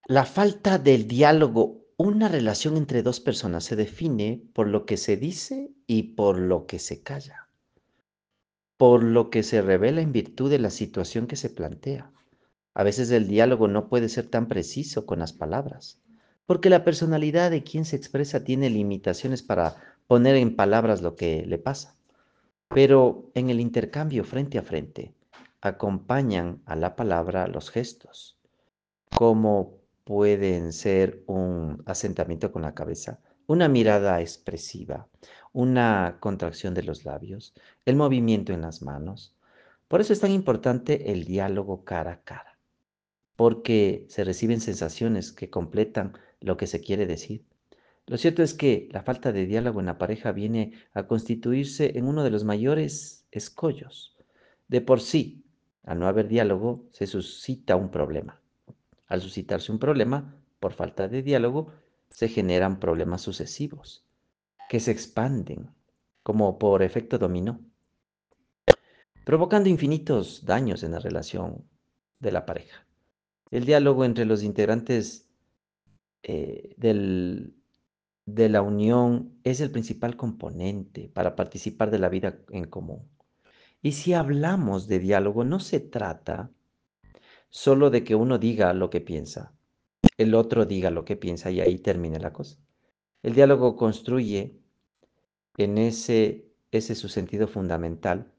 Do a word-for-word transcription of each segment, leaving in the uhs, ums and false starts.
La falta del diálogo. Una relación entre dos personas se define por lo que se dice y por lo que se calla, por lo que se revela en virtud de la situación que se plantea. A veces el diálogo no puede ser tan preciso con las palabras, porque la personalidad de quien se expresa tiene limitaciones para poner en palabras lo que le pasa. Pero en el intercambio frente a frente, acompañan a la palabra los gestos, como pueden ser un asentamiento con la cabeza, una mirada expresiva, una contracción de los labios, el movimiento en las manos. Por eso es tan importante el diálogo cara a cara, porque se reciben sensaciones que completan lo que se quiere decir. Lo cierto es que la falta de diálogo en la pareja viene a constituirse en uno de los mayores escollos. De por sí, al no haber diálogo, se suscita un problema. Al suscitarse un problema, por falta de diálogo, se generan problemas sucesivos, que se expanden, como por efecto dominó, provocando infinitos daños en la relación de la pareja. El diálogo entre los integrantes eh, del, de la unión es el principal componente para participar de la vida en común. Y si hablamos de diálogo, no se trata solo de que uno diga lo que piensa, el otro diga lo que piensa y ahí termine la cosa. El diálogo construye en ese, ese su sentido fundamental.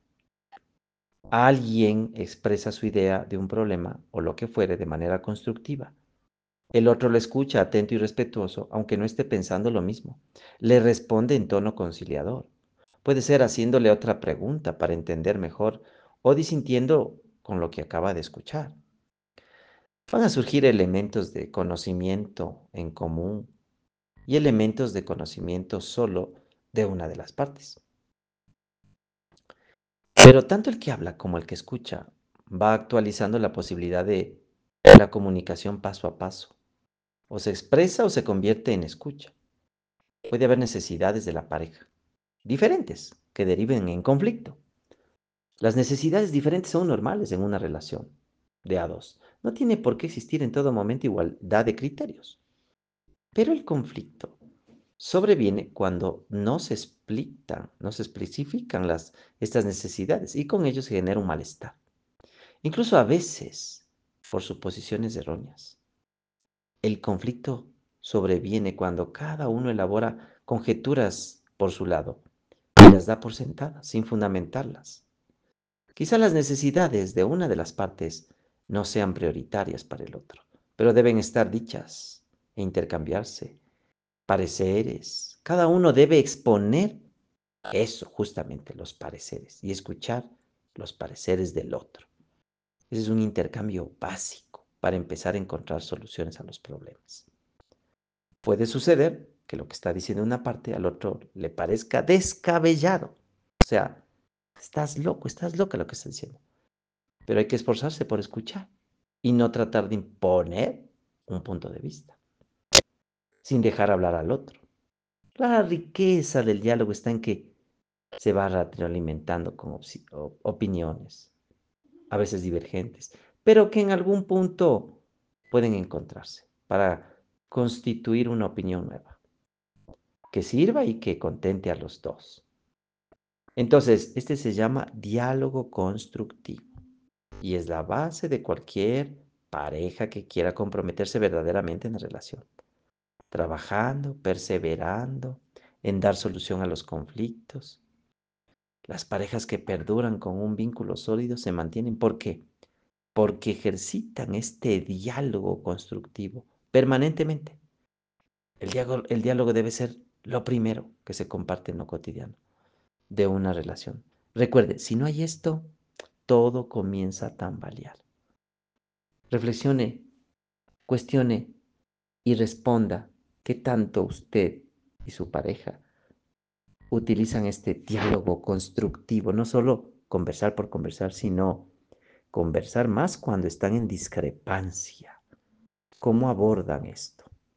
Alguien expresa su idea de un problema o lo que fuere de manera constructiva. El otro lo escucha atento y respetuoso, aunque no esté pensando lo mismo. Le responde en tono conciliador. Puede ser haciéndole otra pregunta para entender mejor o disintiendo con lo que acaba de escuchar. Van a surgir elementos de conocimiento en común y elementos de conocimiento solo de una de las partes. Pero tanto el que habla como el que escucha va actualizando la posibilidad de la comunicación paso a paso. O se expresa o se convierte en escucha. Puede haber necesidades de la pareja, diferentes, que deriven en conflicto. Las necesidades diferentes son normales en una relación de a dos. No tiene por qué existir en todo momento igualdad de criterios. Pero el conflicto sobreviene cuando no se explican, no se especifican las, estas necesidades y con ello se genera un malestar. Incluso a veces por suposiciones erróneas. El conflicto sobreviene cuando cada uno elabora conjeturas por su lado y las da por sentadas, sin fundamentarlas. Quizá las necesidades de una de las partes no sean prioritarias para el otro, pero deben estar dichas e intercambiarse pareceres. Cada uno debe exponer eso, justamente los pareceres, y escuchar los pareceres del otro. Ese es un intercambio básico para empezar a encontrar soluciones a los problemas. Puede suceder que lo que está diciendo una parte al otro le parezca descabellado. O sea, estás loco, estás loca lo que está diciendo. Pero hay que esforzarse por escuchar y no tratar de imponer un punto de vista, sin dejar hablar al otro. La riqueza del diálogo está en que se va retroalimentando con opiniones, a veces divergentes, pero que en algún punto pueden encontrarse para constituir una opinión nueva, que sirva y que contente a los dos. Entonces, este se llama diálogo constructivo y es la base de cualquier pareja que quiera comprometerse verdaderamente en la relación, trabajando, perseverando en dar solución a los conflictos. Las parejas que perduran con un vínculo sólido se mantienen. ¿Por qué? Porque ejercitan este diálogo constructivo permanentemente. El diálogo, el diálogo debe ser lo primero que se comparte en lo cotidiano de una relación. Recuerde, si no hay esto, todo comienza a tambalear. Reflexione, cuestione y responda qué tanto usted y su pareja utilizan este diálogo constructivo, no solo conversar por conversar, sino conversar más cuando están en discrepancia. ¿Cómo abordan esto?